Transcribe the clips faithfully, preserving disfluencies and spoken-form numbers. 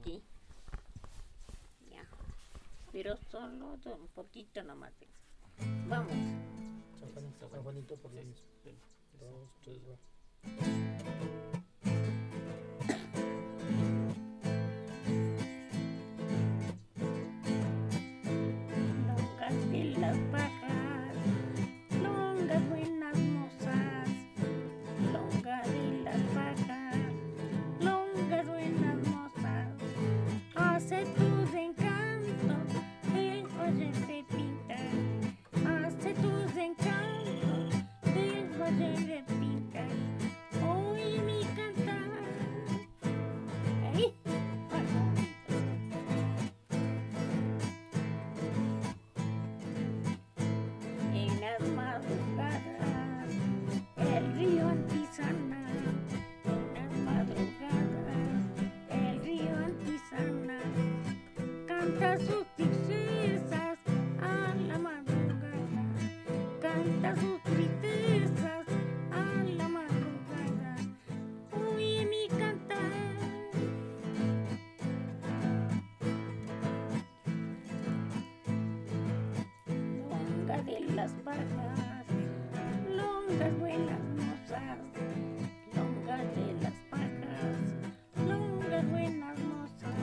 aquí. Ya. Pero solo un poquito nomás. Vamos. San Juanito, San Juanito por lo mismo. Dos, tres, va. Longas de las pajas, longas buenas mozas, longas de las pajas, longas buenas mozas, hace tus encantos, el valle se pinta, hace tus encantos, el valle se pinta, oye mi cantar. ¡Ay! En las madrugadas, el río Antisana. En las madrugadas, el río Antisana canta sus tristezas a la madrugada. Canta sus tristezas a la madrugada. Oye mi cantar. Longa de las pajas, longas buenas mozas, longas de las pajas, longas buenas mozas.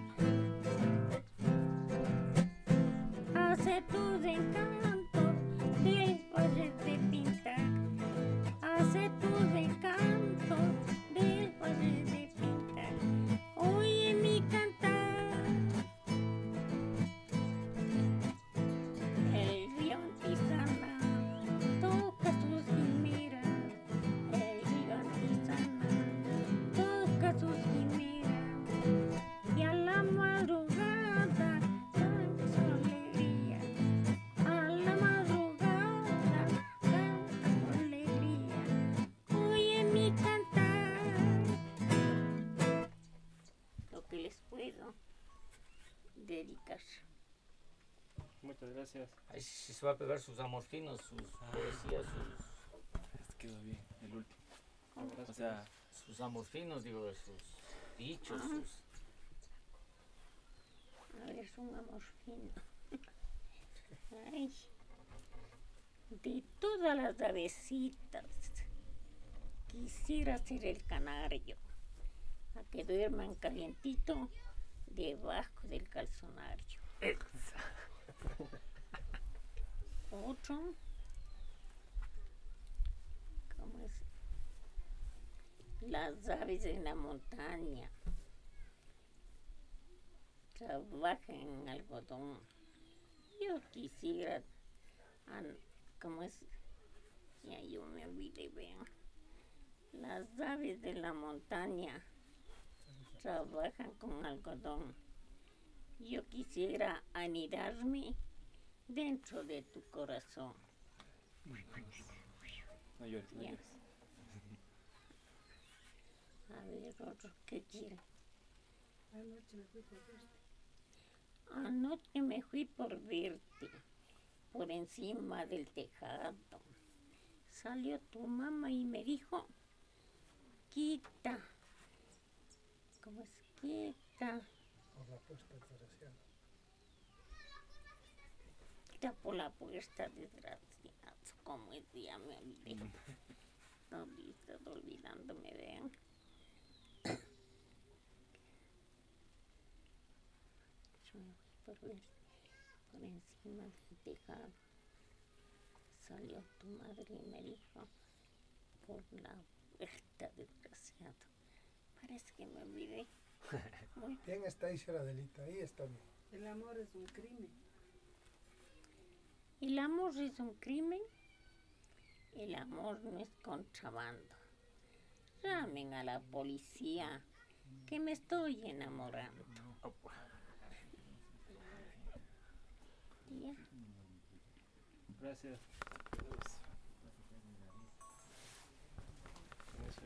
Hace tus encantos, del valle te pinta, hace tus encantos, del valle te pinta. Oye mi cantar. El río Antisana toca sus quimeras, el río Antisana toca sus quimeras, y a la madrugada canta su alegría, a la madrugada canta su alegría. Oye mi cantar. Lo que les puedo dedicar. Muchas gracias. Ahí sí se va a pegar sus amorfinos, sus poesías, sus, Este quedó bien, el último. Gracias. O sea, sus amorfinos, digo, sus dichos, sus... A ver, es un amor fino. Ay, de todas las avecitas, quisiera ser el canario, a que duerman calientito debajo del calzonario. Otro, ¿cómo es? Las aves en la montaña trabajan en algodón. Yo quisiera, an- ¿cómo es? Ya yo me olvidé, vean. Las aves de la montaña trabajan con algodón. Yo quisiera anidarme dentro de tu corazón. no llores, no Ya. llores. A ver, otro, ¿qué quiere? Anoche me fui por verte. Anoche me fui por verte, por encima del tejado. Salió tu mamá y me dijo, quita, ¿cómo es? Quita, Por la puesta desgraciada. quita por la puerta, desgraciado. Como es día, me olvidé. No, estoy olvidándome, vean. Yo me fui por verte, por encima del tejado. Salió tu madre y me dijo, por la puerta, desgraciado. Parece que me olvidé. Muy Bien está, dice la Adelita, ahí está bien. El amor es un crimen. El amor es un crimen. El amor no es contrabando. Llamen a la policía que me estoy enamorando. Ya. Gracias.